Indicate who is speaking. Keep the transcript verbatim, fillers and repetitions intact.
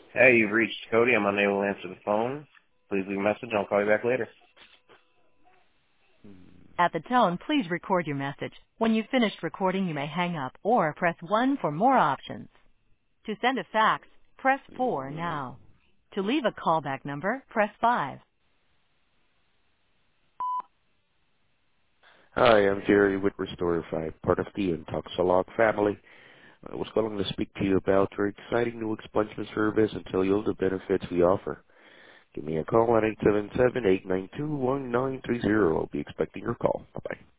Speaker 1: Hey, you've reached Cody. I'm unable to answer the phone. Please leave a message and I'll call you back later.
Speaker 2: At the tone, please record your message. When you've finished recording, you may hang up or press one for more options. To send a fax, press four now. To leave a callback number, press five.
Speaker 3: Hi, I'm Jerry with Restorify, part of the Intoxalog family. I was calling to speak to you about our exciting new expungement service and tell you all the benefits we offer. Give me a call at eight seven seven, eight nine two, one nine three zero. I'll be expecting your call. Bye-bye.